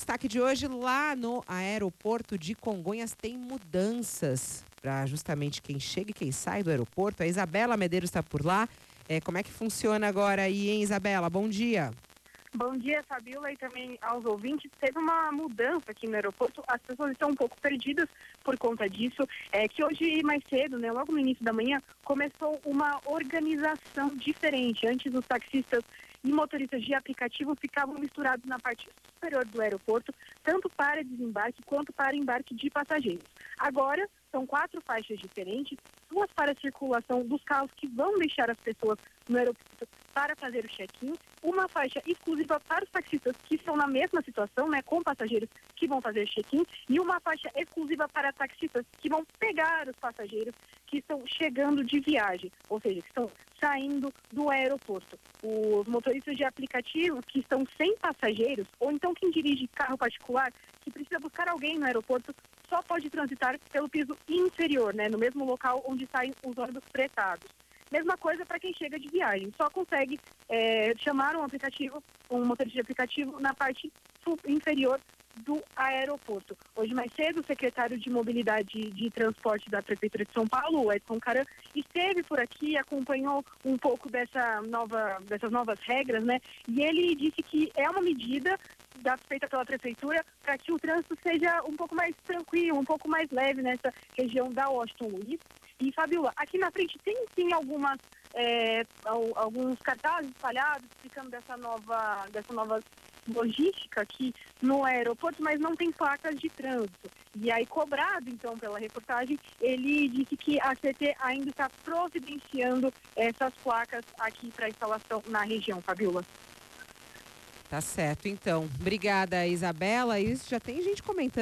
destaque de hoje, lá no aeroporto de Congonhas tem mudanças para justamente quem chega e quem sai do aeroporto. A Isabela Medeiros está por lá. Como é que funciona agora aí, hein, Isabela? Bom dia. Bom dia, Fabiola, e também aos ouvintes. Teve uma mudança aqui no aeroporto, as pessoas estão um pouco perdidas por conta disso. Que hoje mais cedo, né, logo no início da manhã, começou uma organização diferente. Antes os taxistas e motoristas de aplicativo ficavam misturados na parte superior do aeroporto, tanto para desembarque quanto para embarque de passageiros. Agora, são 4 faixas diferentes, 2 para a circulação dos carros que vão deixar as pessoas no aeroporto para fazer o check-in, uma faixa exclusiva para os taxistas que estão na mesma situação, né, com passageiros que vão fazer check-in, e uma faixa exclusiva para taxistas que vão pegar os passageiros que estão chegando de viagem, ou seja, que estão saindo do aeroporto. Os motoristas de aplicativo que estão sem passageiros, ou então quem dirige carro particular, que precisa buscar alguém no aeroporto, só pode transitar pelo piso inferior, né, no mesmo local onde saem os ônibus fretados. Mesma coisa para quem chega de viagem, só consegue chamar um motorista de aplicativo na parte inferior do aeroporto. Hoje mais cedo, o secretário de Mobilidade de Transporte da Prefeitura de São Paulo, o Edson Caran, esteve por aqui, acompanhou um pouco dessas novas regras, né? E ele disse que é uma medida feita pela Prefeitura para que o trânsito seja um pouco mais tranquilo, um pouco mais leve nessa região da Washington Luiz. E, Fabiola, aqui na frente tem sim alguns cartazes espalhados explicando dessa nova logística aqui no aeroporto, mas não tem placas de trânsito. E aí, cobrado então pela reportagem, ele disse que a CT ainda está providenciando essas placas aqui para instalação na região, Fabiola. Tá certo, então. Obrigada, Isabela. Isso já tem gente comentando.